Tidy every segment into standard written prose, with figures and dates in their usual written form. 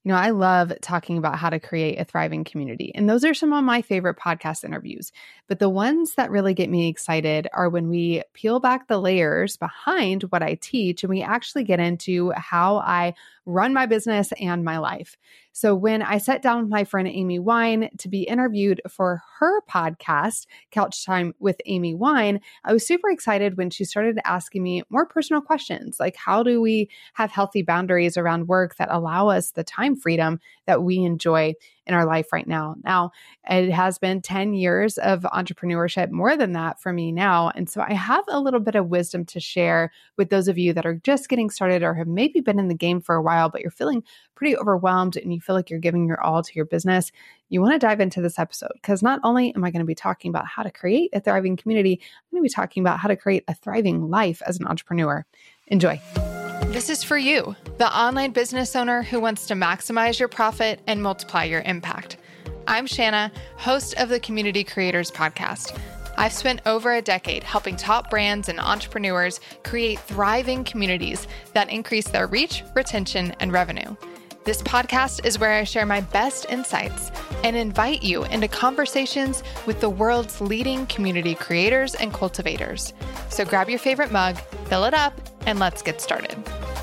I love talking about how to create a thriving community. And those are some of my favorite podcast interviews. But the ones that really get me excited are when we peel back the layers behind what I teach and we actually get into how I run my business and my life. So when I sat down with my friend Amy Wine to be interviewed for her podcast, Couch Time with Amy Wine, I was super excited when she started asking me more personal questions, like how do we have healthy boundaries around work that allow us the time freedom that we enjoy in our life right now. Now, it has been 10 years of entrepreneurship, more than that for me now. And so I have a little bit of wisdom to share with those of you that are just getting started or have maybe been in the game for a while, but you're feeling pretty overwhelmed and you feel like you're giving your all to your business. You want to dive into this episode because not only am I going to be talking about how to create a thriving community, I'm going to be talking about how to create a thriving life as an entrepreneur. Enjoy. This is for you, the online business owner who wants to maximize your profit and multiply your impact. I'm Shanna, host of the Community Creators Podcast. I've spent over a decade helping top brands and entrepreneurs create thriving communities that increase their reach, retention, and revenue. This podcast is where I share my best insights and invite you into conversations with the world's leading community creators and cultivators. So grab your favorite mug, fill it up, and let's get started.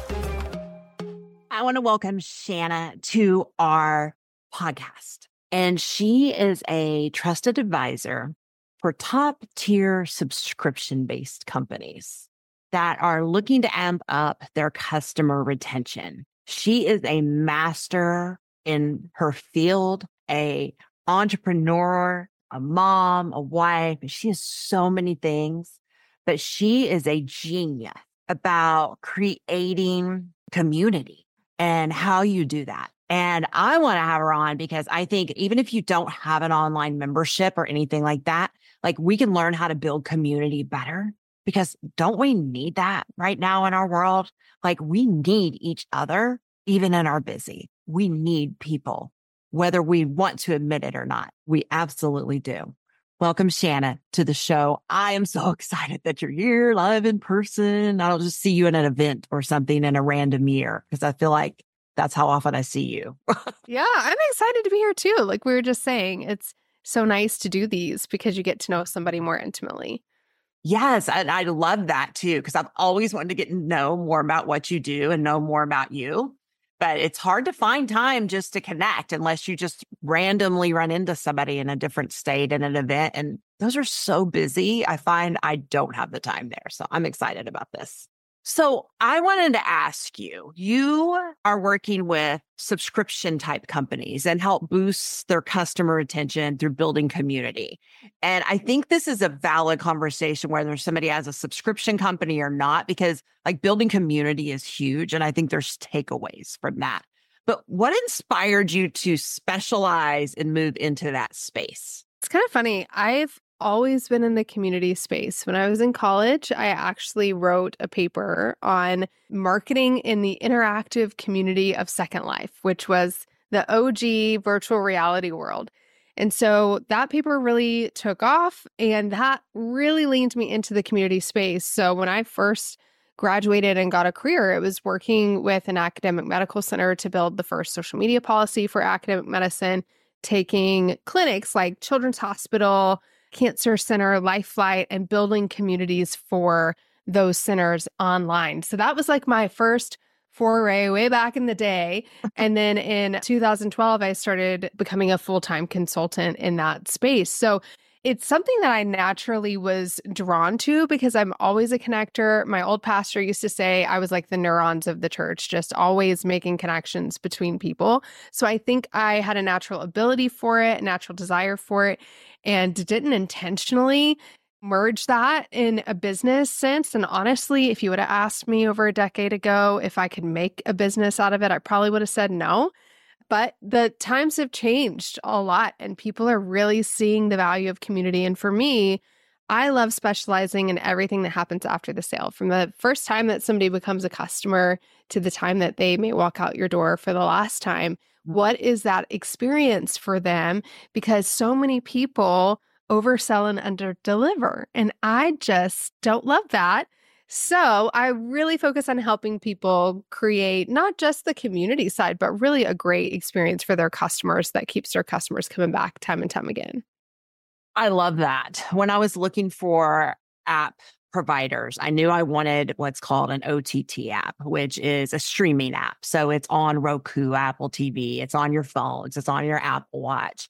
I want to welcome Shanna to our podcast. And she is a trusted advisor for top-tier subscription-based companies that are looking to amp up their customer retention. She is a master in her field, an entrepreneur, a mom, a wife. She is so many things, but she is a genius about creating community and how you do that. And I want to have her on because I think even if you don't have an online membership or anything like that, like we can learn how to build community better because don't we need that right now in our world? Like we need each other, even in our busy. We need people, whether we want to admit it or not. We absolutely do. Welcome, Shanna, to the show. I am so excited that you're here live in person. I don't just see you in an event or something in a random year because I feel like that's how often I see you. Yeah, I'm excited to be here too. Like we were just saying, it's so nice to do these because you get to know somebody more intimately. Yes, and I love that too, because I've always wanted to get to know more about what you do and know more about you. But it's hard to find time just to connect unless you just randomly run into somebody in a different state in an event. And those are so busy. I find I don't have the time there. So I'm excited about this. So I wanted to ask you, you are working with subscription type companies and help boost their customer retention through building community. And I think this is a valid conversation whether somebody has a subscription company or not, because like building community is huge. And I think there's takeaways from that. But what inspired you to specialize and move into that space? It's kind of funny. I've always been in the community space. When I was in college, I actually wrote a paper on marketing in the interactive community of Second Life, which was the OG virtual reality world. And so that paper really took off and that really leaned me into the community space. So when I first graduated and got a career, it was working with an academic medical center to build the first social media policy for academic medicine, taking clinics like Children's Hospital, Cancer Center, Life Flight, and building communities for those centers online. So that was like my first foray way back in the day. And then in 2012, I started becoming a full-time consultant in that space. So it's something that I naturally was drawn to because I'm always a connector. My old pastor used to say I was like the neurons of the church, just always making connections between people. So I think I had a natural ability for it, a natural desire for it, and didn't intentionally merge that in a business sense. And honestly, if you would have asked me over a decade ago if I could make a business out of it, I probably would have said no. But the times have changed a lot and people are really seeing the value of community. And for me, I love specializing in everything that happens after the sale, from the first time that somebody becomes a customer to the time that they may walk out your door for the last time. What is that experience for them? Because so many people oversell and underdeliver. And I just don't love that. So I really focus on helping people create not just the community side, but really a great experience for their customers that keeps their customers coming back time and time again. I love that. When I was looking for app providers, I knew I wanted what's called an OTT app, which is a streaming app. So it's on Roku, Apple TV, it's on your phones, it's on your Apple Watch,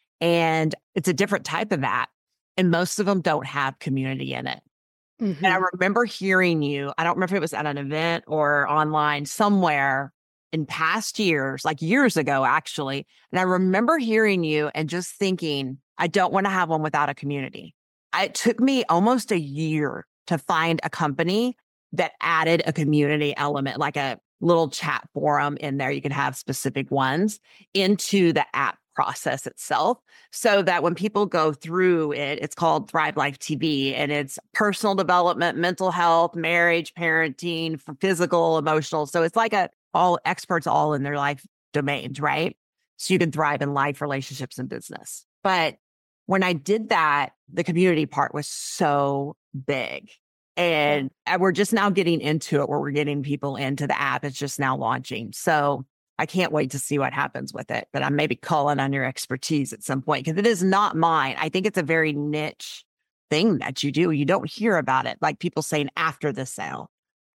and it's a different type of app. And most of them don't have community in it. And I Hmm. remember hearing you, I don't remember if it was at an event or online somewhere in past years, like years ago, actually. And I remember hearing you and just thinking, I don't want to have one without a community. It took me almost a year to find a company that added a community element, like a little chat forum in there. You could have specific ones into the app process itself so that when people go through it, it's called Thrive Life TV, and it's personal development, mental health, marriage, parenting, for physical, emotional. So it's like all experts all in their life domains, right? So you can thrive in life, relationships, and business. But when I did that, the community part was so big. Yeah. And we're just now getting into it where we're getting people into the app. It's just now launching. So I can't wait to see what happens with it, but I'm maybe calling on your expertise at some point because it is not mine. I think it's a very niche thing that you do. You don't hear about it like people saying after the sale.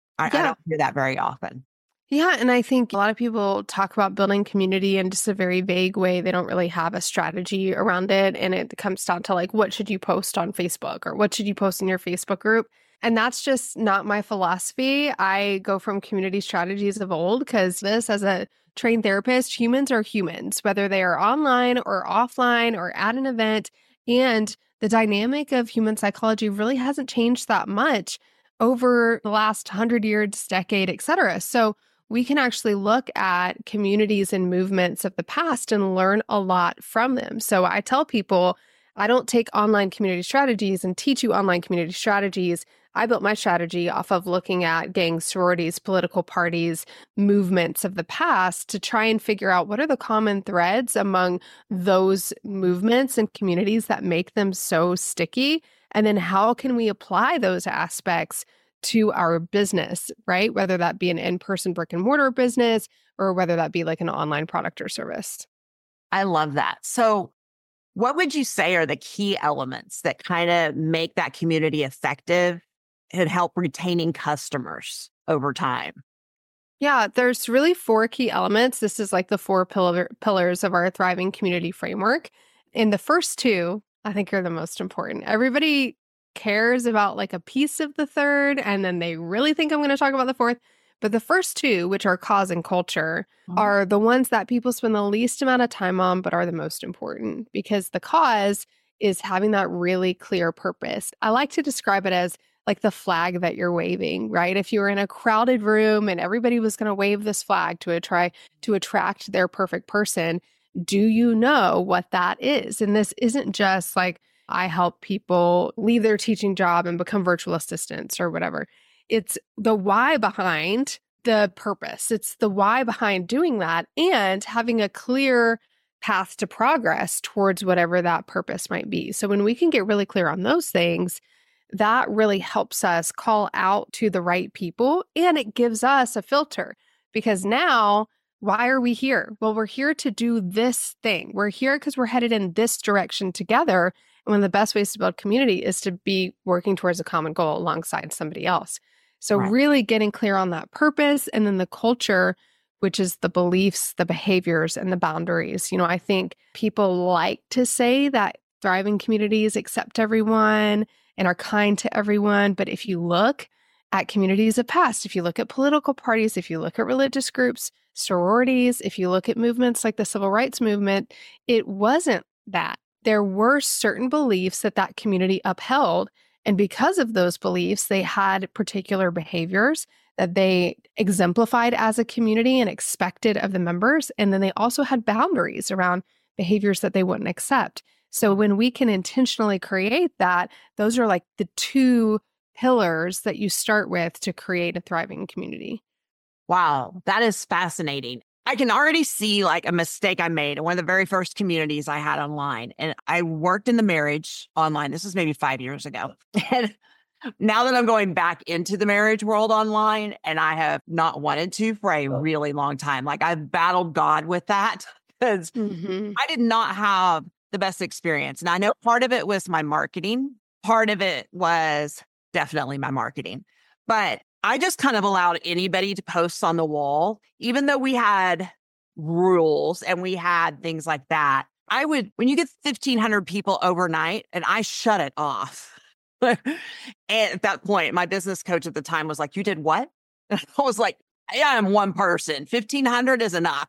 I Yeah. don't hear that very often. Yeah. And I think a lot of people talk about building community in just a very vague way. They don't really have a strategy around it. And it comes down to like, what should you post on Facebook or what should you post in your Facebook group? And that's just not my philosophy. I go from community strategies of old because this, as a trained therapist, humans are humans, whether they are online or offline or at an event. And the dynamic of human psychology really hasn't changed that much over the last 100 years, decade, et cetera. So we can actually look at communities and movements of the past and learn a lot from them. So I tell people, I don't take online community strategies and teach you online community strategies. I built my strategy off of looking at gangs, sororities, political parties, movements of the past to try and figure out what are the common threads among those movements and communities that make them so sticky. And then how can we apply those aspects to our business, right? Whether that be an in-person brick and mortar business or whether that be like an online product or service. I love that. So, what would you say are the key elements that kind of make that community effective and help retaining customers over time? Yeah, there's really four key elements. This is like the four pillars of our thriving community framework. And the first two, I think, are the most important. Everybody cares about like a piece of the third, and then they really think I'm going to talk about the fourth. But the first two, which are cause and culture, Mhm. are the ones that people spend the least amount of time on, but are the most important because the cause is having that really clear purpose. I like to describe it as like the flag that you're waving, right? If you were in a crowded room and everybody was going to wave this flag to try to attract their perfect person, do you know what that is? And this isn't just like I help people leave their teaching job and become virtual assistants or whatever. It's the why behind the purpose. It's the why behind doing that and having a clear path to progress towards whatever that purpose might be. So when we can get really clear on those things, that really helps us call out to the right people and it gives us a filter because now, why are we here? Well, we're here to do this thing. We're here because we're headed in this direction together. And one of the best ways to build community is to be working towards a common goal alongside somebody else. So, Right. really getting clear on that purpose and then the culture, which is the beliefs, the behaviors, and the boundaries. I think people like to say that thriving communities accept everyone and are kind to everyone. But if you look at communities of past, if you look at political parties, if you look at religious groups, sororities, if you look at movements like the civil rights movement, it wasn't that. There were certain beliefs that that community upheld. And because of those beliefs, they had particular behaviors that they exemplified as a community and expected of the members. And then they also had boundaries around behaviors that they wouldn't accept. So when we can intentionally create that, those are like the two pillars that you start with to create a thriving community. Wow, that is fascinating. I can already see like a mistake I made in one of the very first communities I had online. And I worked in the marriage online. This was maybe 5 years ago. And Now that I'm going back into the marriage world online, and I have not wanted to for a really long time, like I've battled God with that because Hmm. I did not have the best experience. And I know part of it was my marketing. Part of it was definitely my marketing. But I just kind of allowed anybody to post on the wall, even though we had rules and we had things like that. I would, when you get 1,500 people overnight, and I shut it off. And at that point, my business coach at the time was like, "You did what?" And I was like, "Yeah, I'm one person. 1,500 is enough."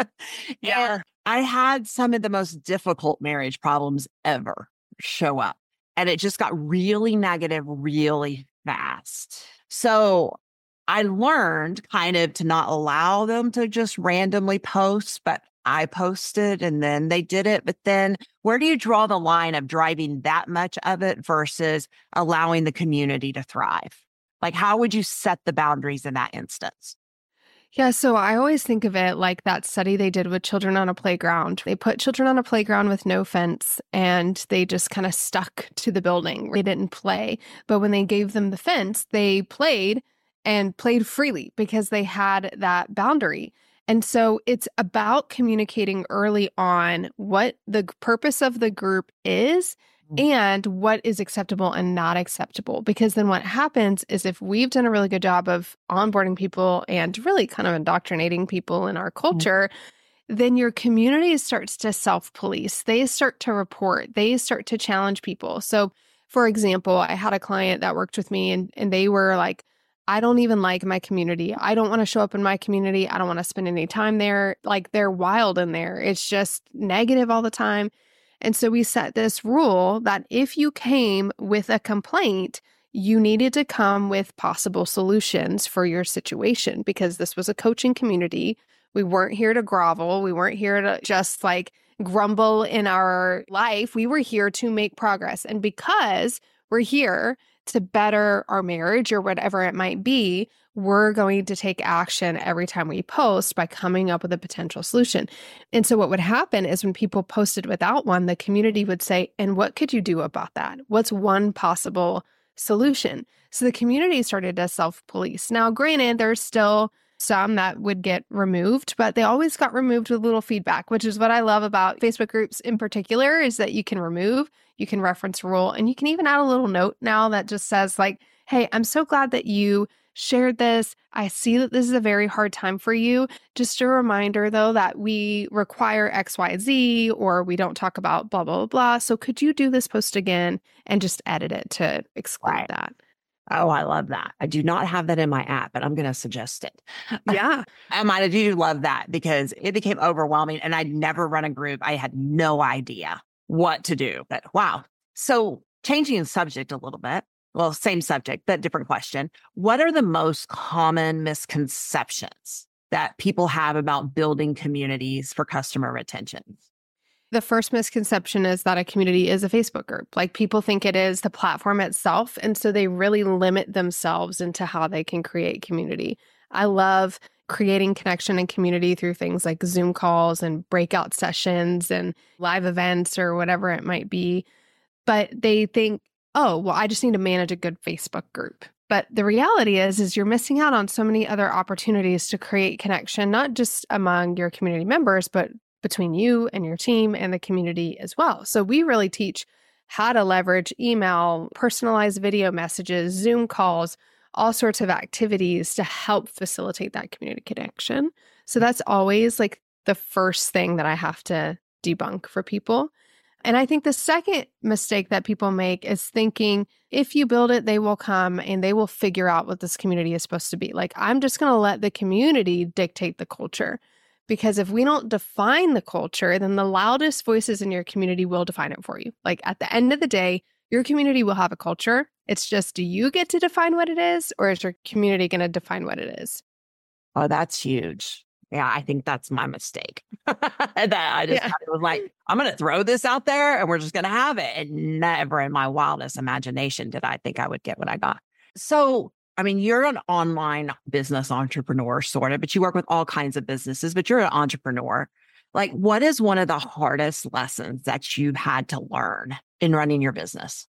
Yeah. And I had some of the most difficult marriage problems ever show up. And it just got really negative really fast. So I learned kind of to not allow them to just randomly post, but I posted and then they did it. But then where do you draw the line of driving that much of it versus allowing the community to thrive? Like, how would you set the boundaries in that instance? Yeah, so I always think of it like that study they did with children on a playground. They put children on a playground with no fence and they just kind of stuck to the building. They didn't play. But when they gave them the fence, they played and played freely because they had that boundary. And so it's about communicating early on what the purpose of the group is and what is acceptable and not acceptable. Because then what happens is if we've done a really good job of onboarding people and really kind of indoctrinating people in our culture, then your community starts to self-police. They start to report, they start to challenge people. So, for example, I had a client that worked with me and they were like, I don't even like my community. I don't want to show up in my community. I don't want to spend any time there. Like they're wild in there. It's just negative all the time. And so we set this rule that if you came with a complaint, you needed to come with possible solutions for your situation because this was a coaching community. We weren't here to grovel. We weren't here to just like grumble in our life. We were here to make progress. And because we're here to better our marriage or whatever it might be, we're going to take action every time we post by coming up with a potential solution. And so what would happen is when people posted without one, the community would say, and what could you do about that? What's one possible solution? So the community started to self-police. Now, granted, there's still some that would get removed, but they always got removed with little feedback, which is what I love about Facebook groups in particular, is that you can remove, you can reference a rule, and you can even add a little note now that just says like, hey, I'm so glad that you shared this. I see that this is a very hard time for you. Just a reminder, though, that we require XYZ or we don't talk about blah, blah, blah. So could you do this post again and just edit it to exclude that? Oh, I love that. I do not have that in my app, but I'm going to suggest it. Yeah. I do love that because it became overwhelming and I'd never run a group. I had no idea what to do, but wow. So changing the subject a little bit, well, same subject, but different question. What are the most common misconceptions that people have about building communities for customer retention? The first misconception is that a community is a Facebook group. Like people think it is the platform itself. And so they really limit themselves into how they can create community. I love creating connection and community through things like Zoom calls and breakout sessions and live events or whatever it might be. But they think, oh, well, I just need to manage a good Facebook group. But the reality is you're missing out on so many other opportunities to create connection, not just among your community members, but between you and your team and the community as well. So we really teach how to leverage email, personalized video messages, Zoom calls, all sorts of activities to help facilitate that community connection. So that's always like the first thing that I have to debunk for people. And I think the second mistake that people make is thinking if you build it, they will come and they will figure out what this community is supposed to be. Like, I'm just going to let the community dictate the culture. Because if we don't define the culture, then the loudest voices in your community will define it for you. Like at the end of the day, your community will have a culture. It's just, do you get to define what it is, or is your community going to define what it is? Oh, that's huge. Yeah, I think that's my mistake. That I just kind of was like, I'm going to throw this out there and we're just going to have it. And never in my wildest imagination did I think I would get what I got. So I mean, you're an online business entrepreneur, sort of, but you work with all kinds of businesses, but you're an entrepreneur. Like, what is one of the hardest lessons that you've had to learn in running your business?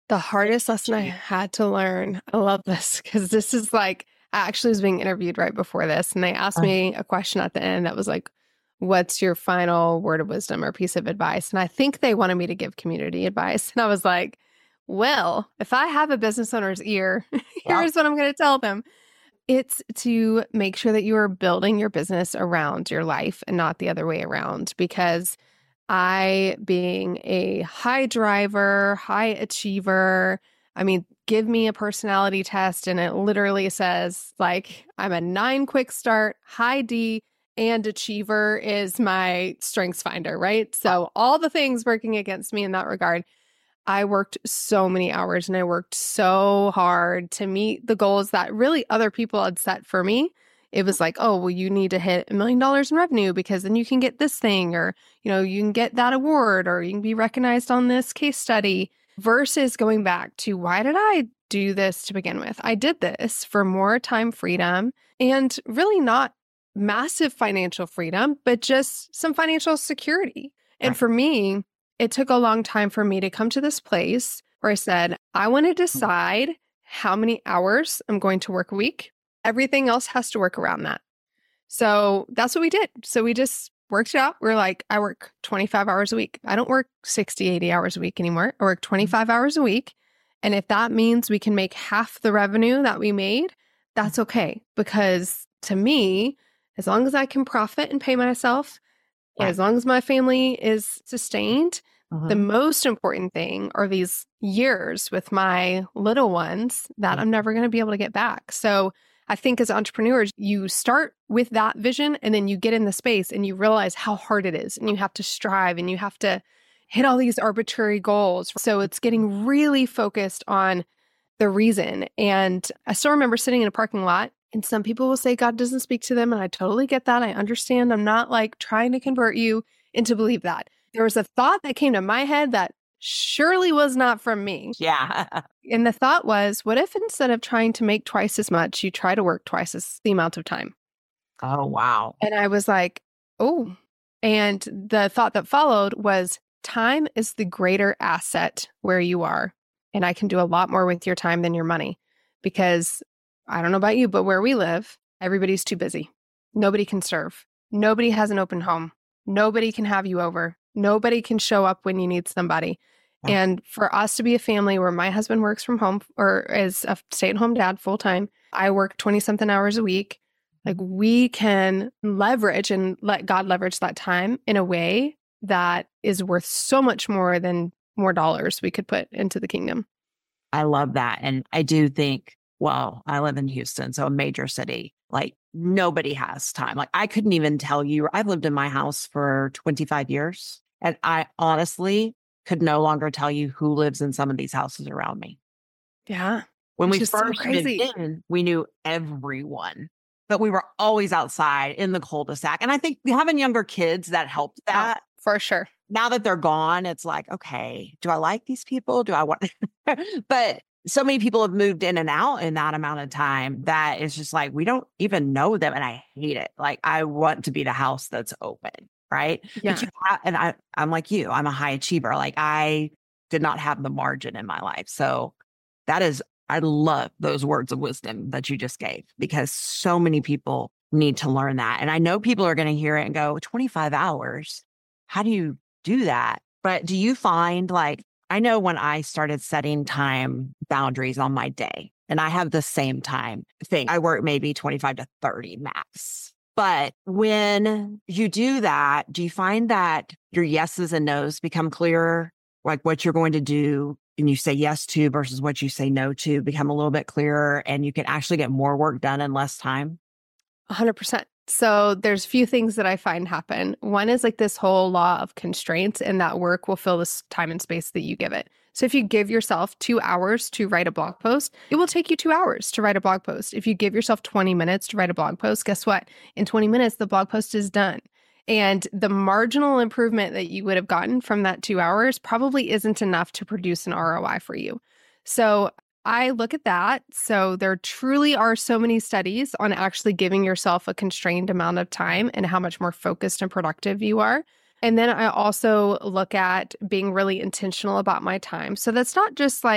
The hardest lesson I had to learn, I love this because this is like, I actually was being interviewed right before this, and they asked me a question at the end that was like, what's your final word of wisdom or piece of advice? And I think they wanted me to give community advice. And I was like, well, if I have a business owner's ear, here's what I'm going to tell them. It's to make sure that you are building your business around your life and not the other way around. Because I, being a high driver, high achiever, I mean, give me a personality test and it literally says like I'm a 9 quick start, high D, and achiever is my strengths finder, right? So all the things working against me in that regard. I worked so many hours and I worked so hard to meet the goals that really other people had set for me. It was like, oh, well, you need to hit $1 million in revenue because then you can get this thing, or, you can get that award, or you can be recognized on this case study, versus going back to why did I do this to begin with? I did this for more time freedom and really not massive financial freedom, but just some financial security. And for me, it took a long time for me to come to this place where I said, I want to decide how many hours I'm going to work a week. Everything else has to work around that. So that's what we did. So we just worked it out. We're like, I work 25 hours a week. I don't work 60, 80 hours a week anymore. I work 25 hours a week. And if that means we can make half the revenue that we made, that's okay. Because to me, as long as I can profit and pay myself, as long as my family is sustained, the most important thing are these years with my little ones that I'm never going to be able to get back. So I think as entrepreneurs, you start with that vision and then you get in the space and you realize how hard it is and you have to strive and you have to hit all these arbitrary goals. So it's getting really focused on the reason. And I still remember sitting in a parking lot, and some people will say God doesn't speak to them. And I totally get that. I understand. I'm not like trying to convert you into believe that. There was a thought that came to my head that surely was not from me. Yeah. And the thought was, what if instead of trying to make twice as much, you try to work twice as the amount of time? Oh, wow. And I was like, oh. And the thought that followed was, time is the greater asset where you are. And I can do a lot more with your time than your money. Because I don't know about you, but where we live, everybody's too busy. Nobody can serve. Nobody has an open home. Nobody can have you over. Nobody can show up when you need somebody. And for us to be a family where my husband works from home or is a stay-at-home dad full time, I work 20-something hours a week. Like, we can leverage and let God leverage that time in a way that is worth so much more than more dollars we could put into the kingdom. I love that. And I do think, well, I live in Houston, so a major city. Like, nobody has time. Like, I couldn't even tell you, I've lived in my house for 25 years, and I honestly could no longer tell you who lives in some of these houses around me. Yeah. When we Which is so first moved crazy. in, we knew everyone, but we were always outside in the cul-de-sac. And I think having younger kids, that helped that. For sure. Now that they're gone, it's like, okay, do I like these people? Do I want, but so many people have moved in and out in that amount of time that it's just like, we don't even know them. And I hate it. Like, I want to be the house that's open. Right. Yeah. But I'm like you, I'm a high achiever. Like, I did not have the margin in my life. So I love those words of wisdom that you just gave, because so many people need to learn that. And I know people are going to hear it and go, 25 hours. How do you do that? But do you find, like, I know when I started setting time boundaries on my day, and I have the same time thing, I work maybe 25 to 30 max. But when you do that, do you find that your yeses and nos become clearer? Like, what you're going to do and you say yes to versus what you say no to become a little bit clearer, and you can actually get more work done in less time? 100%. So there's a few things that I find happen. One is like this whole law of constraints, and that work will fill this time and space that you give it. So if you give yourself 2 hours to write a blog post, it will take you 2 hours to write a blog post. If you give yourself 20 minutes to write a blog post, guess what? In 20 minutes, the blog post is done. And the marginal improvement that you would have gotten from that 2 hours probably isn't enough to produce an ROI for you. So I look at that. So there truly are so many studies on actually giving yourself a constrained amount of time and how much more focused and productive you are. And then I also look at being really intentional about my time. So that's not just like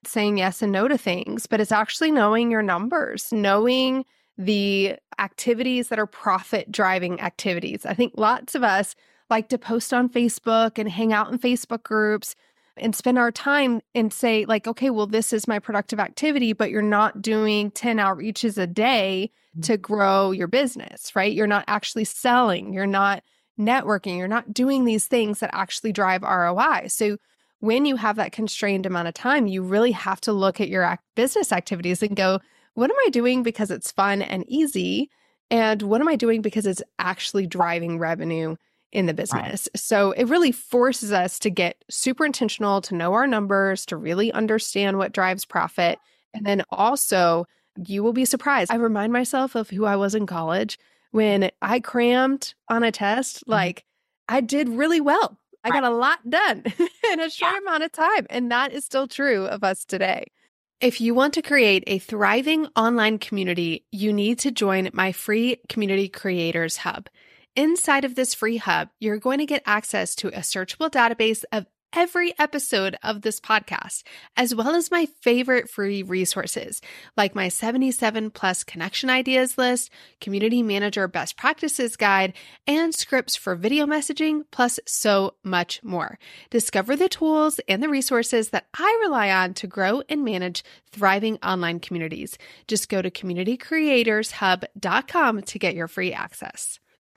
saying yes and no to things, but it's actually knowing your numbers, knowing the activities that are profit driving activities. I think lots of us like to post on Facebook and hang out in Facebook groups and spend our time and say like, okay, well, this is my productive activity, but you're not doing 10 outreaches a day to grow your business, right? You're not actually selling, you're not networking, you're not doing these things that actually drive ROI. So when you have that constrained amount of time, you really have to look at your business activities and go, what am I doing because it's fun and easy? And what am I doing because it's actually driving revenue in the business? Right. So it really forces us to get super intentional, to know our numbers, to really understand what drives profit. And then also, you will be surprised. I remind myself of who I was in college when I crammed on a test, like I did really well. I got a lot done in a short amount of time. And that is still true of us today. If you want to create a thriving online community, you need to join my free Community Creators Hub. Inside of this free hub, you're going to get access to a searchable database of every episode of this podcast, as well as my favorite free resources, like my 77 plus connection ideas list, community manager best practices guide, and scripts for video messaging, plus so much more. Discover the tools and the resources that I rely on to grow and manage thriving online communities. Just go to communitycreatorshub.com to get your free access.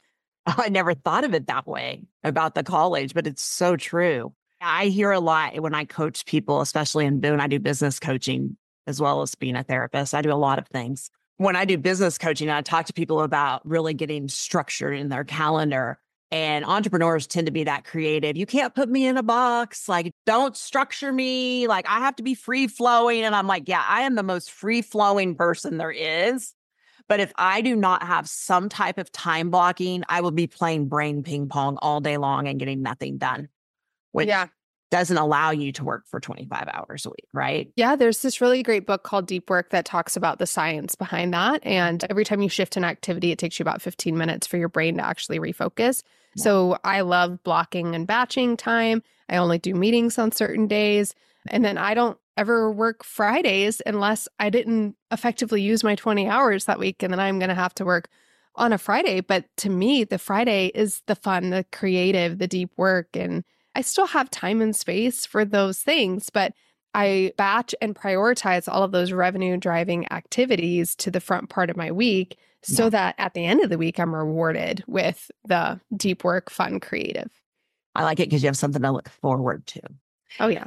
I never thought of it that way about the college, but it's so true. I hear a lot when I coach people, especially in Boone. I do business coaching as well as being a therapist. I do a lot of things. When I do business coaching, I talk to people about really getting structured in their calendar. And entrepreneurs tend to be that creative. You can't put me in a box. Like, don't structure me. Like, I have to be free flowing. And I'm like, yeah, I am the most free flowing person there is. But if I do not have some type of time blocking, I will be playing brain ping pong all day long and getting nothing done, which doesn't allow you to work for 25 hours a week, right? Yeah, there's this really great book called Deep Work that talks about the science behind that. And every time you shift an activity, it takes you about 15 minutes for your brain to actually refocus. Yeah. So I love blocking and batching time. I only do meetings on certain days. And then I don't ever work Fridays unless I didn't effectively use my 20 hours that week. And then I'm going to have to work on a Friday. But to me, the Friday is the fun, the creative, the deep work. And I still have time and space for those things, but I batch and prioritize all of those revenue driving activities to the front part of my week so that at the end of the week, I'm rewarded with the deep work, fun, creative. I like it because you have something to look forward to. Oh, yeah.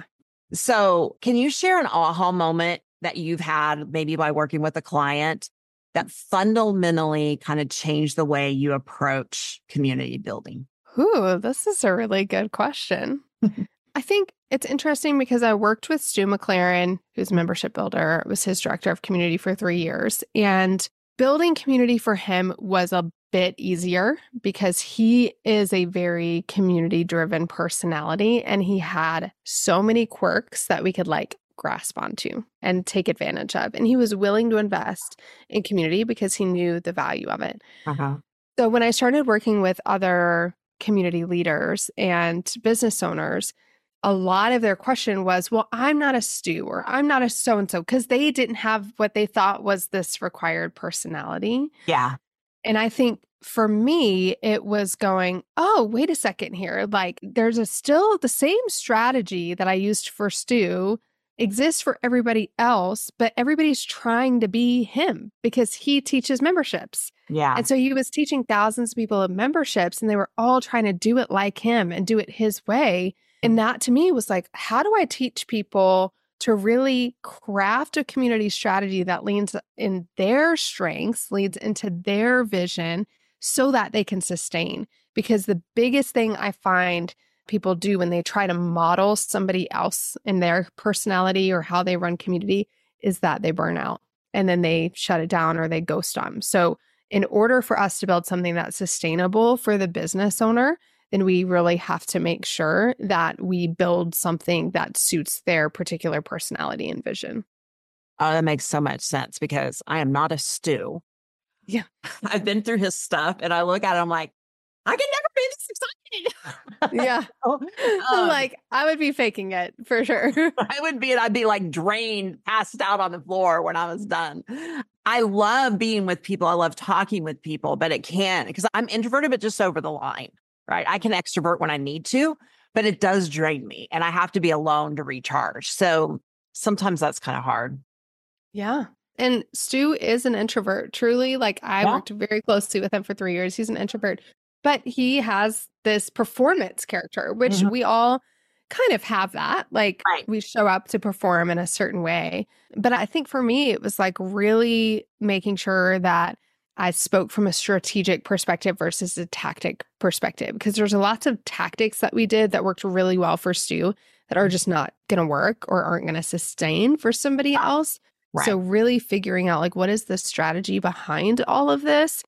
So can you share an aha moment that you've had maybe by working with a client that fundamentally kind of changed the way you approach community building? Ooh, this is a really good question. I think it's interesting because I worked with Stu McLaren, who's a membership builder, was his director of community for 3 years. And building community for him was a bit easier because he is a very community-driven personality and he had so many quirks that we could grasp onto and take advantage of. And he was willing to invest in community because he knew the value of it. So when I started working with other community leaders and business owners, a lot of their question was, well, I'm not a Stu or I'm not a so-and-so because they didn't have what they thought was this required personality. Yeah. And I think for me, it was going, oh, wait a second here. Like there's still the same strategy that I used for Stu exists for everybody else, but everybody's trying to be him because he teaches memberships. Yeah. And so he was teaching thousands of people of memberships and they were all trying to do it like him and do it his way. And that to me was like, how do I teach people to really craft a community strategy that leans in their strengths, leads into their vision so that they can sustain? Because the biggest thing I find people do when they try to model somebody else in their personality or how they run community is that they burn out and then they shut it down or they ghost them. So in order for us to build something that's sustainable for the business owner, then we really have to make sure that we build something that suits their particular personality and vision. Oh, that makes so much sense because I am not a Stu. Yeah. I've been through his stuff and I look at it, I'm like, I can never be this excited. Yeah. So, I'm like, I would be faking it for sure. I'd be like drained, passed out on the floor when I was done. I love being with people. I love talking with people, but it can't because I'm introverted, but just over the line, right? I can extrovert when I need to, but it does drain me and I have to be alone to recharge. So sometimes that's kind of hard. Yeah. And Stu is an introvert, truly. Like I Yeah. worked very closely with him for 3 years. He's an introvert, but he has this performance character, which Mhm. we all kind of have that. Like Right. we show up to perform in a certain way. But I think for me, it was like really making sure that I spoke from a strategic perspective versus a tactic perspective, because there's lots of tactics that we did that worked really well for Stu that are just not going to work or aren't going to sustain for somebody else. So Right. really figuring out like what is the strategy behind all of this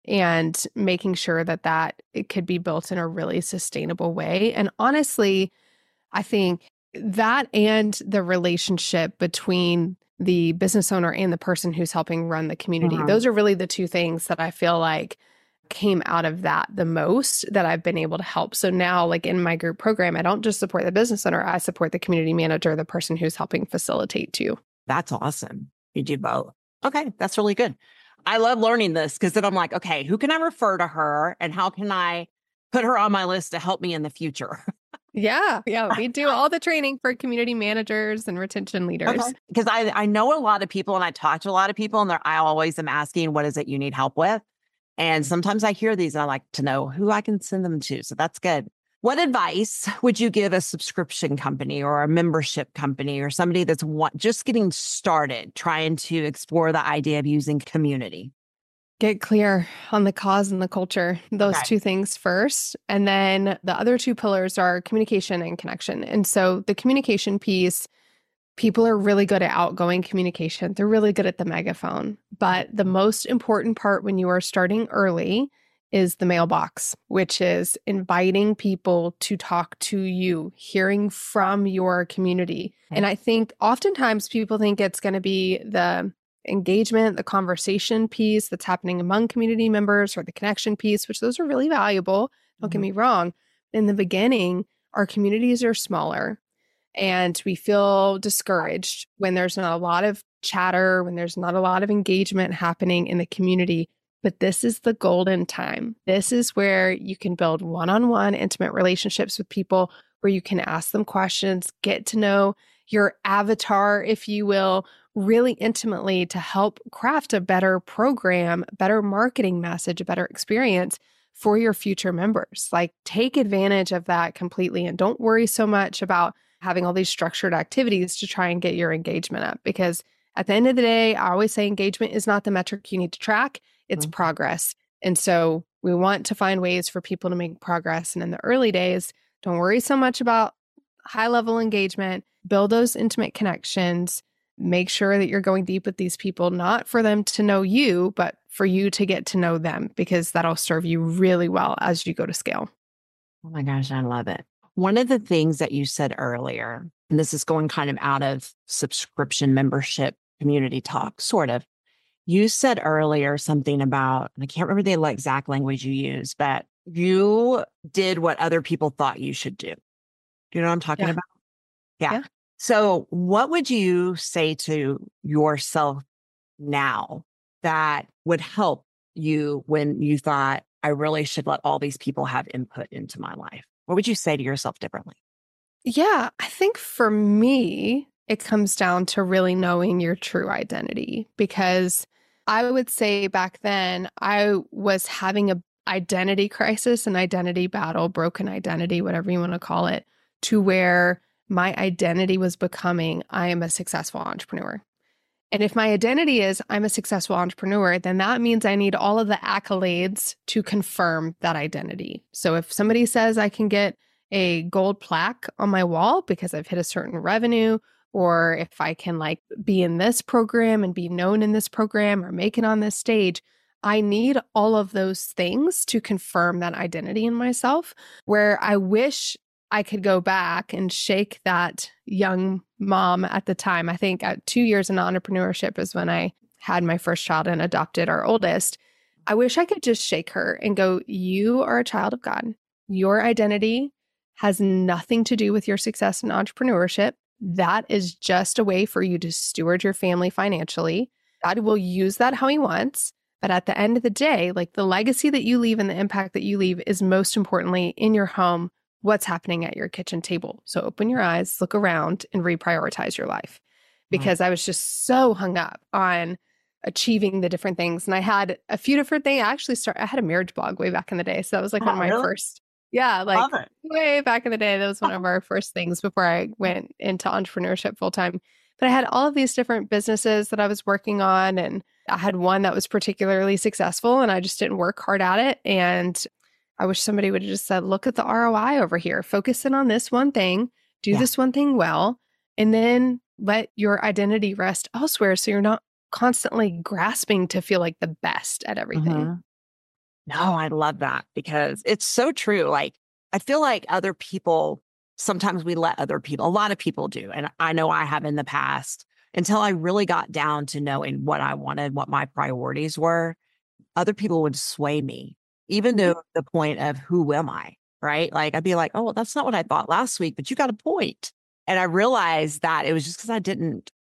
and making sure that it could be built in a really sustainable way. And honestly, I think that and the relationship between the business owner and the person who's helping run the community, Mhm. those are really the two things that I feel like came out of that the most that I've been able to help. So now, like in my group program, I don't just support the business owner, I support the community manager, the person who's helping facilitate too. That's awesome. You do both. Okay. That's really good. I love learning this because then I'm like, okay, who can I refer to her and how can I put her on my list to help me in the future? Yeah. Yeah. We do all the training for community managers and retention Okay. leaders. Because I know a lot of people and I talk to a lot of people and I always am asking, what is it you need help with? And sometimes I hear these and I like to know who I can send them to. So that's good. What advice would you give a subscription company or a membership company or somebody that's just getting started trying to explore the idea of using community? Get clear on the cause and the culture, those Okay. two things first. And then the other two pillars are communication and connection. And so the communication piece, people are really good at outgoing communication. They're really good at the megaphone. But the most important part when you are starting early is the mailbox, which is inviting people to talk to you, hearing from your community. And I think oftentimes people think it's going to be the engagement, the conversation piece that's happening among community members or the connection piece, which those are really valuable. Don't get Mhm. me wrong. In the beginning, our communities are smaller and we feel discouraged when there's not a lot of chatter, when there's not a lot of engagement happening in the community. But this is the golden time. This is where you can build one on one intimate relationships with people, where you can ask them questions, get to know your avatar, if you will, really intimately to help craft a better program, better marketing message, a better experience for your future members. Like, take advantage of that completely and don't worry so much about having all these structured activities to try and get your engagement up. Because at the end of the day, I always say engagement is not the metric you need to track, it's Mhm. progress. And so we want to find ways for people to make progress. And in the early days, don't worry so much about high level engagement, build those intimate connections, make sure that you're going deep with these people, not for them to know you, but for you to get to know them, because that'll serve you really well as you go to scale. Oh my gosh, I love it. One of the things that you said earlier, and this is going kind of out of subscription membership community talk, sort of. You said earlier something about, and I can't remember the exact language you used, but you did what other people thought you should do. Do you know what I'm talking Yeah. about? Yeah. Yeah. So, what would you say to yourself now that would help you when you thought, I really should let all these people have input into my life? What would you say to yourself differently? Yeah, I think for me, it comes down to really knowing your true identity, because I would say back then I was having a identity crisis, an identity battle, broken identity, whatever you want to call it, to where my identity was becoming I am a successful entrepreneur. And if my identity is I'm a successful entrepreneur, then that means I need all of the accolades to confirm that identity. So if somebody says I can get a gold plaque on my wall because I've hit a certain revenue, or if I can like be in this program and be known in this program or make it on this stage, I need all of those things to confirm that identity in myself. Where I wish I could go back and shake that young mom at the time. I think at 2 years in entrepreneurship is when I had my first child and adopted our oldest. I wish I could just shake her and go, you are a child of God. Your identity has nothing to do with your success in entrepreneurship. That is just a way for you to steward your family financially. God will use that how he wants. But at the end of the day, like the legacy that you leave and the impact that you leave is most importantly in your home, what's happening at your kitchen table. So open your eyes, look around, and reprioritize your life. Because I was just so hung up on achieving the different things. And I had a few different things. I had a marriage blog way back in the day. So that was like one of my first, like way back in the day. That was one of our first things before I went into entrepreneurship full time. But I had all of these different businesses that I was working on. And I had one that was particularly successful and I just didn't work hard at it. And I wish somebody would have just said, look at the ROI over here, focus in on this one thing, do this one thing well, and then let your identity rest elsewhere. So you're not constantly grasping to feel like the best at everything. No, I love that because it's so true. Like, I feel like other people, sometimes we let other people, a lot of people do. And I know I have in the past until I really got down to knowing what I wanted, what my priorities were. Other people would sway me, even to the point of who am I, right? Like, I'd be like, oh, well, that's not what I thought last week, but you got a point. And I realized that it was just because I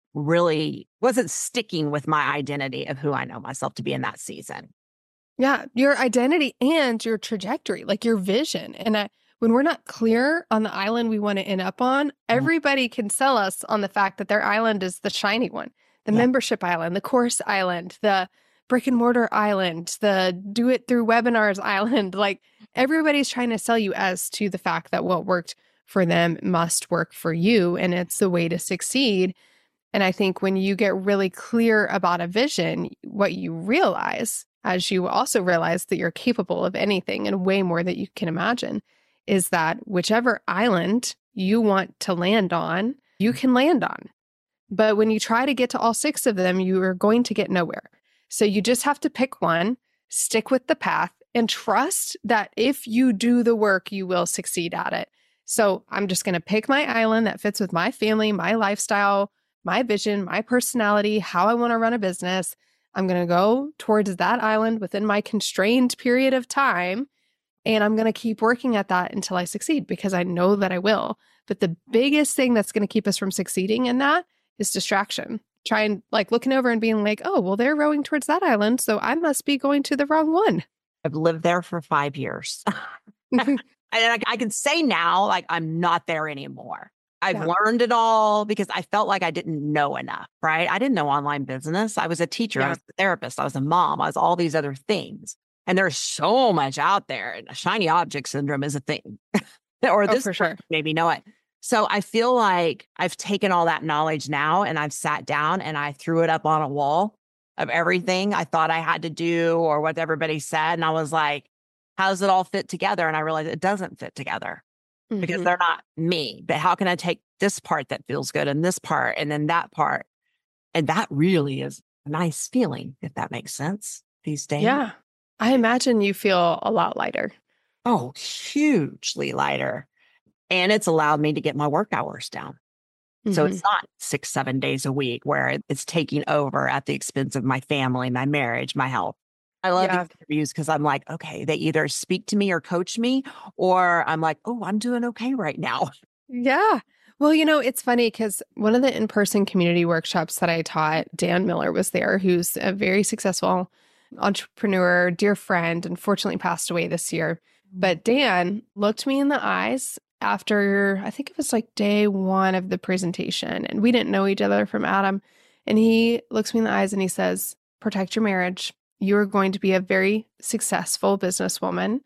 wasn't sticking with my identity of who I know myself to be in that season. Yeah, your identity and your trajectory, like your vision. And when we're not clear on the island we want to end up on, everybody can sell us on the fact that their island is the shiny one, the membership island, the course island, the brick and mortar island, the do it through webinars island. Like everybody's trying to sell you as to the fact that what worked for them must work for you. And it's the way to succeed. And I think when you get really clear about a vision, what you realize, as you also realize that you're capable of anything and way more that you can imagine, is that whichever island you want to land on, you can land on. But when you try to get to all 6 of them, you are going to get nowhere. So you just have to pick one, stick with the path, and trust that if you do the work, you will succeed at it. So I'm just going to pick my island that fits with my family, my lifestyle, my vision, my personality, how I want to run a business. I'm going to go towards that island within my constrained period of time. And I'm going to keep working at that until I succeed because I know that I will. But the biggest thing that's going to keep us from succeeding in that is distraction. Trying like looking over and being like, oh, well, they're rowing towards that island. So I must be going to the wrong one. I've lived there for 5 years. And I can say now, like, I'm not there anymore. I've learned it all because I felt like I didn't know enough, right? I didn't know online business. I was a teacher. I was a therapist. I was a mom. I was all these other things. And there's so much out there. And shiny object syndrome is a thing. Or this for sure. Maybe know it. So I feel like I've taken all that knowledge now and I've sat down and I threw it up on a wall of everything I thought I had to do or what everybody said. And I was like, how does it all fit together? And I realized it doesn't fit together because they're not me. But how can I take this part that feels good and this part and then that part? And that really is a nice feeling, if that makes sense these days. Yeah. I imagine you feel a lot lighter. Oh, hugely lighter. And it's allowed me to get my work hours down. So it's not 6-7 days a week where it's taking over at the expense of my family, my marriage, my health. I love these interviews because I'm like, okay, they either speak to me or coach me, or I'm like, oh, I'm doing okay right now. Yeah. Well, it's funny because one of the in-person community workshops that I taught, Dan Miller was there, who's a very successful entrepreneur, dear friend, unfortunately passed away this year. But Dan looked me in the eyes after, I think it was like day 1 of the presentation, and we didn't know each other from Adam. And he looks me in the eyes and he says, protect your marriage. You are going to be a very successful businesswoman.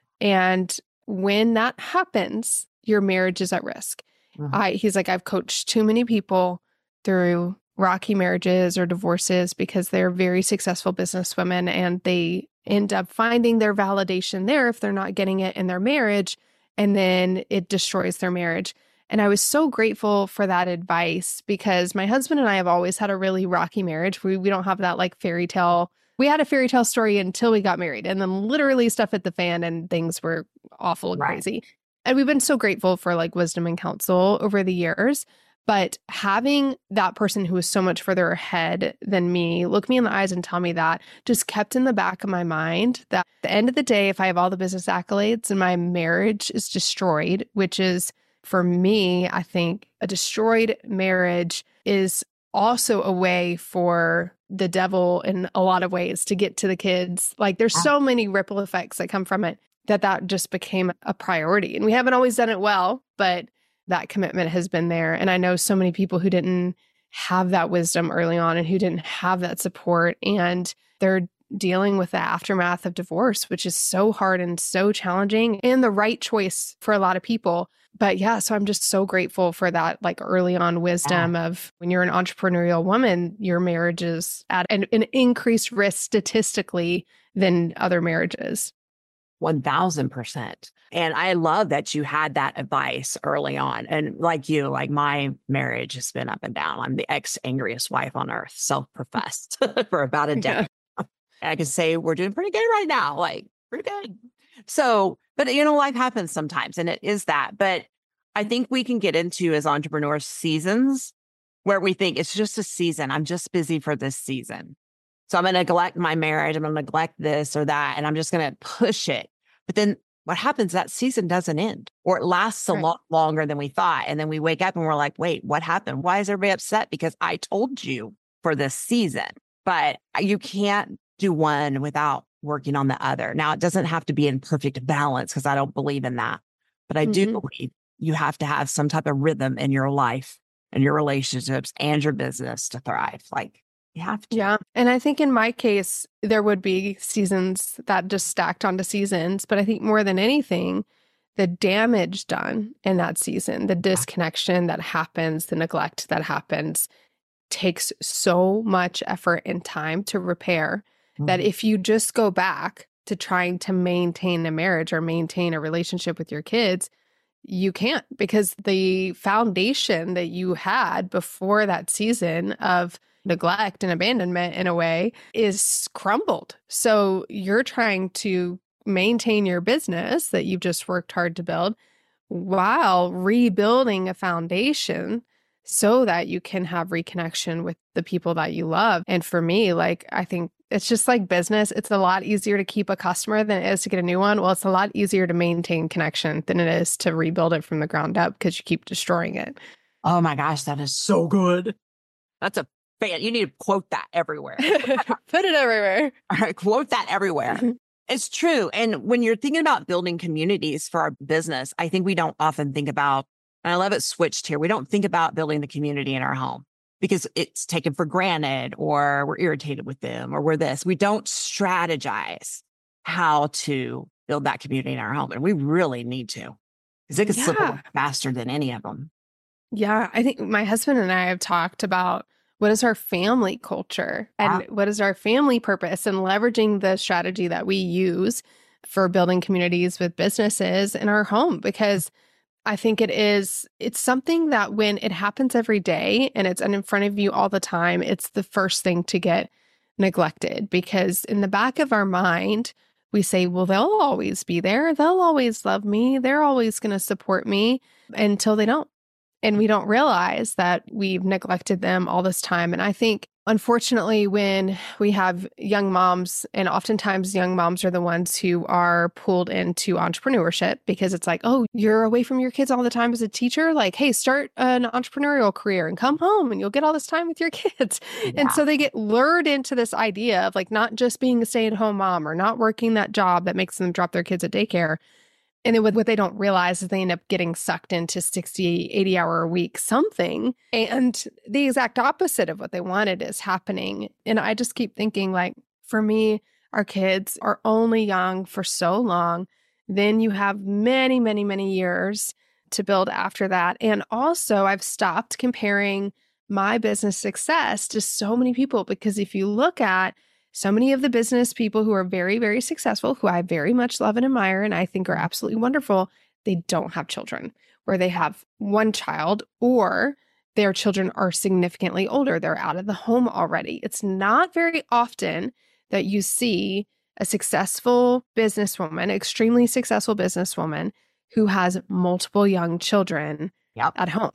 And when that happens, your marriage is at risk. He's like, I've coached too many people through rocky marriages or divorces because they're very successful businesswomen and they end up finding their validation there if they're not getting it in their marriage. And then it destroys their marriage. And I was so grateful for that advice because my husband and I have always had a really rocky marriage. We don't have that like fairy tale. We had a fairy tale story until we got married, and then literally stuff hit the fan and things were awful and crazy. And we've been so grateful for like wisdom and counsel over the years. But having that person who was so much further ahead than me look me in the eyes and tell me that just kept in the back of my mind that at the end of the day, if I have all the business accolades and my marriage is destroyed, which is for me, I think a destroyed marriage is also a way for the devil in a lot of ways to get to the kids. Like there's so many ripple effects that come from it that just became a priority. And we haven't always done it well, but that commitment has been there. And I know so many people who didn't have that wisdom early on and who didn't have that support. And they're dealing with the aftermath of divorce, which is so hard and so challenging and the right choice for a lot of people. But yeah, so I'm just so grateful for that, like early on wisdom of when you're an entrepreneurial woman, your marriage is at an increased risk statistically than other marriages. 1000%. And I love that you had that advice early on. And like you, like my marriage has been up and down. I'm the angriest wife on earth, self-professed for about a decade. Yeah. I can say we're doing pretty good right now, like pretty good. So, but life happens sometimes and it is that. But I think we can get into as entrepreneurs seasons where we think it's just a season. I'm just busy for this season. So I'm going to neglect my marriage. I'm going to neglect this or that. And I'm just going to push it. But then what happens, that season doesn't end or it lasts a lot longer than we thought. And then we wake up and we're like, wait, what happened? Why is everybody upset? Because I told you for this season, but you can't do one without working on the other. Now, it doesn't have to be in perfect balance because I don't believe in that. But I do believe you have to have some type of rhythm in your life and your relationships and your business to thrive. Like, you have to. Yeah. And I think in my case, there would be seasons that just stacked onto seasons. But I think more than anything, the damage done in that season, the disconnection that happens, the neglect that happens, takes so much effort and time to repair that if you just go back to trying to maintain a marriage or maintain a relationship with your kids, you can't, because the foundation that you had before that season of neglect and abandonment in a way is crumbled. So you're trying to maintain your business that you've just worked hard to build while rebuilding a foundation so that you can have reconnection with the people that you love. And for me, like, I think it's just like business. It's a lot easier to keep a customer than it is to get a new one. Well, it's a lot easier to maintain connection than it is to rebuild it from the ground up because you keep destroying it. Oh my gosh, that is so good. That's a fan. You need to quote that everywhere. Put it everywhere. All right, quote that everywhere. It's true. And when you're thinking about building communities for our business, I think we don't often think about, and I love it switched here, we don't think about building the community in our home because it's taken for granted or we're irritated with them or we're this. We don't strategize how to build that community in our home. And we really need to, because it can slip away faster than any of them. Yeah. I think my husband and I have talked about what is our family culture and what is our family purpose, and leveraging the strategy that we use for building communities with businesses in our home, because I think it's something that when it happens every day and it's in front of you all the time, it's the first thing to get neglected, because in the back of our mind, we say, well, they'll always be there. They'll always love me. They're always going to support me, until they don't. And we don't realize that we've neglected them all this time. And I think, unfortunately, when we have young moms, and oftentimes young moms are the ones who are pulled into entrepreneurship because it's like, oh, you're away from your kids all the time as a teacher. Like, hey, start an entrepreneurial career and come home and you'll get all this time with your kids. Yeah. And so they get lured into this idea of like not just being a stay-at-home mom or not working that job that makes them drop their kids at daycare. And then what they don't realize is they end up getting sucked into 60, 80-hour a week something. And the exact opposite of what they wanted is happening. And I just keep thinking, like, for me, our kids are only young for so long. Then you have many, many, many years to build after that. And also, I've stopped comparing my business success to so many people, because if you look at so many of the business people who are very, very successful, who I very much love and admire and I think are absolutely wonderful, they don't have children, where they have one child or their children are significantly older. They're out of the home already. It's not very often that you see a successful businesswoman, extremely successful businesswoman, who has multiple young children at home.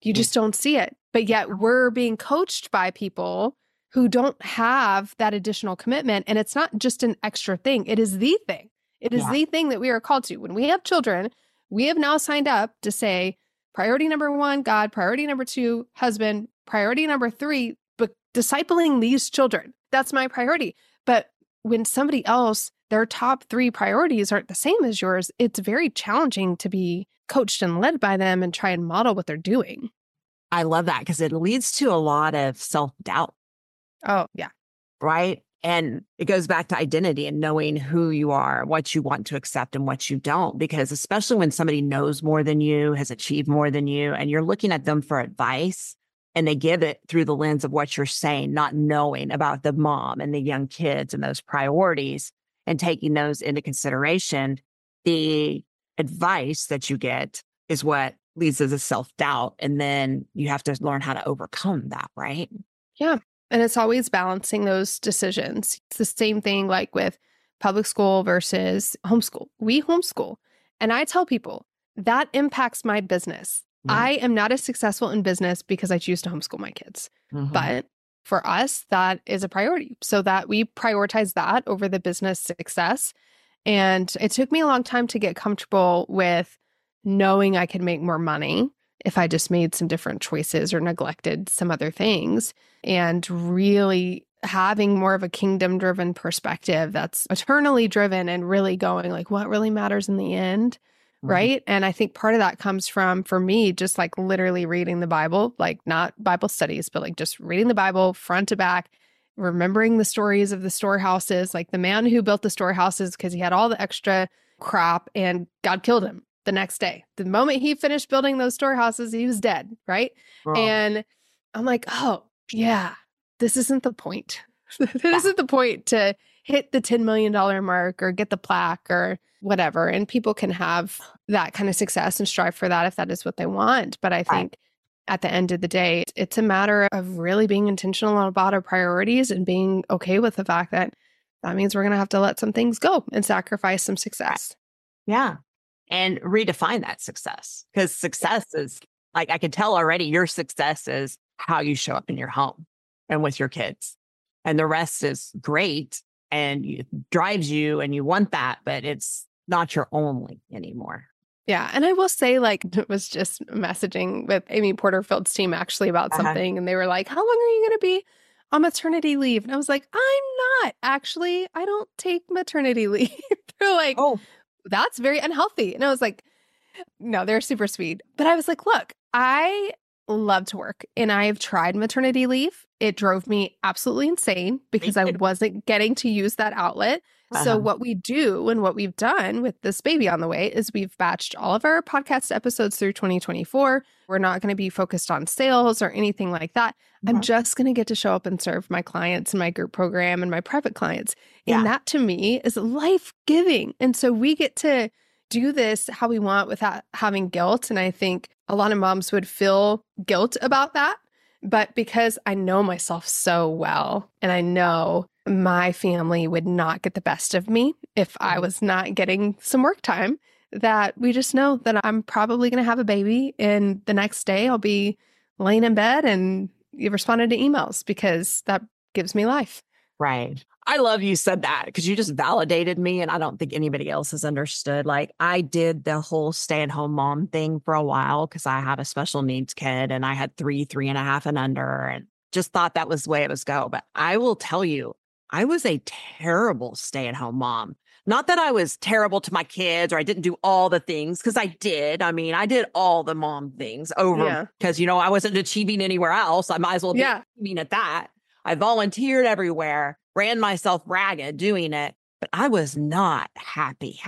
You just don't see it. But yet we're being coached by people who don't have that additional commitment. And it's not just an extra thing. It is the thing. It is the thing that we are called to. When we have children, we have now signed up to say priority number 1, God, priority number 2, husband, priority number 3, but discipling these children. That's my priority. But when somebody else, their top 3 priorities aren't the same as yours, it's very challenging to be coached and led by them and try and model what they're doing. I love that because it leads to a lot of self-doubt. Oh, yeah. Right. And it goes back to identity and knowing who you are, what you want to accept and what you don't. Because especially when somebody knows more than you, has achieved more than you, and you're looking at them for advice and they give it through the lens of what you're saying, not knowing about the mom and the young kids and those priorities and taking those into consideration, the advice that you get is what leads to the self-doubt. And then you have to learn how to overcome that, right? Yeah. And it's always balancing those decisions. It's the same thing like with public school versus homeschool. We homeschool. And I tell people that impacts my business. Yeah. I am not as successful in business because I choose to homeschool my kids. But for us, that is a priority so that we prioritize that over the business success. And it took me a long time to get comfortable with knowing I could make more money if I just made some different choices or neglected some other things, and really having more of a kingdom-driven perspective that's eternally driven and really going like, what really matters in the end, right? And I think part of that comes from, for me, just like literally reading the Bible, like not Bible studies, but like just reading the Bible front to back, remembering the stories of the storehouses, like the man who built the storehouses because he had all the extra crop and God killed him the next day. The moment he finished building those storehouses, he was dead, right? And I'm like, oh, yeah, this isn't the point. This isn't the point to hit the $10 million mark or get the plaque or whatever. And people can have that kind of success and strive for that if that is what they want. But I think at the end of the day, it's a matter of really being intentional about our priorities and being okay with the fact that that means we're going to have to let some things go and sacrifice some success. Yeah. And redefine that success, because success is like, I can tell already your success is how you show up in your home and with your kids, and the rest is great and it drives you and you want that, but it's not your only anymore. Yeah. And I will say, like, it was just messaging with Amy Porterfield's team actually about something. And they were like, how long are you going to be on maternity leave? And I was like, I'm not actually, I don't take maternity leave. They're like, oh, that's very unhealthy. And I was like, no, they're super sweet. But I was like, look, I love to work and I've tried maternity leave. It drove me absolutely insane because I wasn't getting to use that outlet. So what we do and what we've done with this baby on the way is we've batched all of our podcast episodes through 2024. We're not going to be focused on sales or anything like that. I'm just going to get to show up and serve my clients and my group program and my private clients. And that to me is life-giving. And so we get to do this how we want without having guilt. And I think a lot of moms would feel guilt about that. But because I know myself so well, and I know my family would not get the best of me if I was not getting some work time, that we just know that I'm probably going to have a baby. And the next day I'll be laying in bed and responding to emails because that gives me life. Right. I love you said that because you just validated me, and I don't think anybody else has understood. Like, I did the whole stay-at-home mom thing for a while because I had a special needs kid and I had 3.5 and under, and just thought that was the way it was go. But I will tell you, I was a terrible stay-at-home mom. Not that I was terrible to my kids or I didn't do all the things, because I did. I mean, I did all the mom things over because, you know, I wasn't achieving anywhere else. I might as well be achieving at that. I volunteered everywhere, ran myself ragged doing it, but I was not happy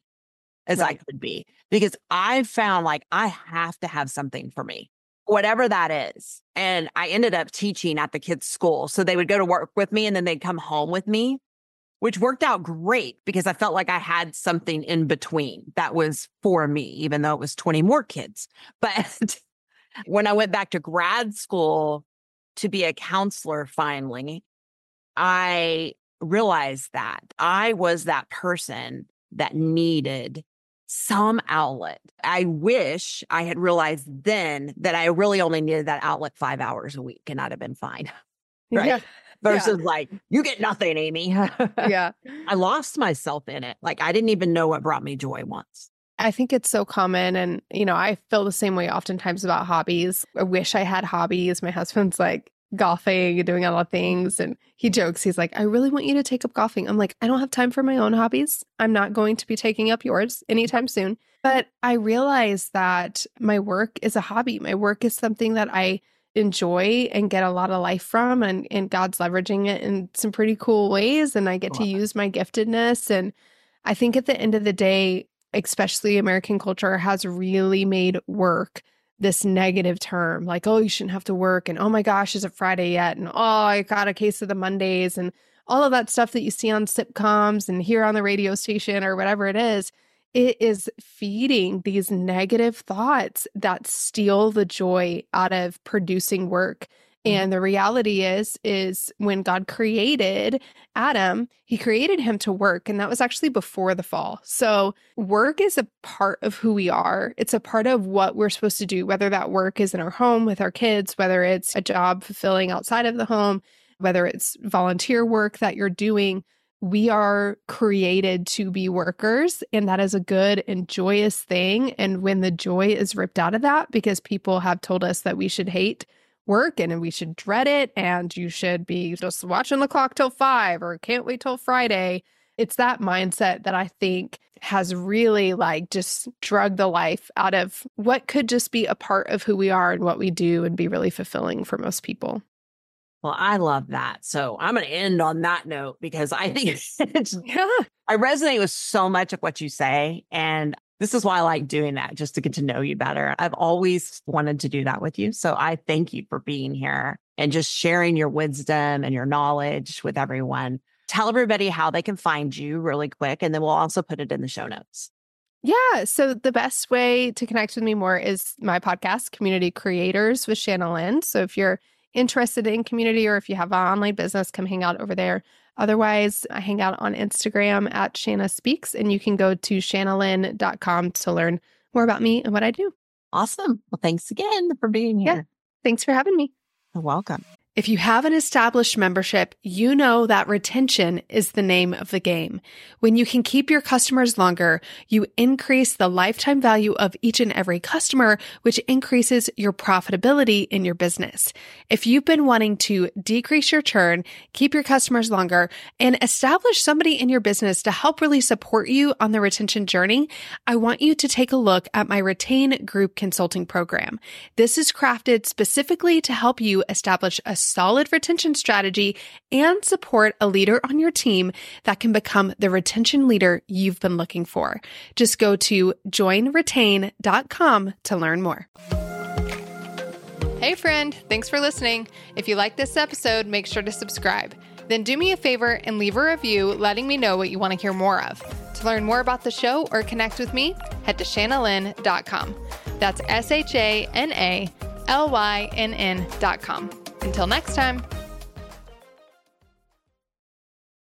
as I could be, because I found like I have to have something for me, whatever that is. And I ended up teaching at the kids' school. So they would go to work with me and then they'd come home with me, which worked out great because I felt like I had something in between that was for me, even though it was 20 more kids. But when I went back to grad school to be a counselor, finally, I realized that I was that person that needed some outlet. I wish I had realized then that I really only needed that outlet 5 hours a week and I'd have been fine. Right. Yeah. Versus like, you get nothing, Amy. Yeah. I lost myself in it. Like I didn't even know what brought me joy once. I think it's so common. And, I feel the same way oftentimes about hobbies. I wish I had hobbies. My husband's like golfing and doing a lot of things. And he jokes, he's like, I really want you to take up golfing. I'm like, I don't have time for my own hobbies. I'm not going to be taking up yours anytime soon. But I realize that my work is a hobby. My work is something that I enjoy and get a lot of life from, and God's leveraging it in some pretty cool ways. And I get to use my giftedness. And I think at the end of the day, especially American culture has really made work this negative term, like, oh, you shouldn't have to work. And oh my gosh, is it Friday yet? And oh, I got a case of the Mondays and all of that stuff that you see on sitcoms and hear on the radio station or whatever it is. It is feeding these negative thoughts that steal the joy out of producing work. And the reality is when God created Adam, he created him to work. And that was actually before the fall. So work is a part of who we are. It's a part of what we're supposed to do, whether that work is in our home with our kids, whether it's a job fulfilling outside of the home, whether it's volunteer work that you're doing. We are created to be workers, and that is a good and joyous thing. And when the joy is ripped out of that, because people have told us that we should hate work and we should dread it, and you should be just watching the clock till 5 or can't wait till Friday. It's that mindset that I think has really just drugged the life out of what could just be a part of who we are and what we do and be really fulfilling for most people. Well, I love that. So I'm going to end on that note because I think I resonate with so much of what you say. And this is why I like doing that, just to get to know you better. I've always wanted to do that with you. So I thank you for being here and just sharing your wisdom and your knowledge with everyone. Tell everybody how they can find you really quick, and then we'll also put it in the show notes. Yeah. So the best way to connect with me more is my podcast, Community Creators with Shanna Lynn. So if you're interested in community or if you have an online business, come hang out over there. Otherwise, I hang out on Instagram at Shanna Speaks, and you can go to shannalynn.com to learn more about me and what I do. Awesome. Well, thanks again for being here. Yeah. Thanks for having me. You're welcome. If you have an established membership, you know that retention is the name of the game. When you can keep your customers longer, you increase the lifetime value of each and every customer, which increases your profitability in your business. If you've been wanting to decrease your churn, keep your customers longer, and establish somebody in your business to help really support you on the retention journey, I want you to take a look at my Retain Group Consulting Program. This is crafted specifically to help you establish a solid retention strategy and support a leader on your team that can become the retention leader you've been looking for. Just go to joinretain.com to learn more. Hey friend, thanks for listening. If you like this episode, make sure to subscribe. Then do me a favor and leave a review letting me know what you want to hear more of. To learn more about the show or connect with me, head to shannalynn.com. That's SHANALYNN.com. Until next time.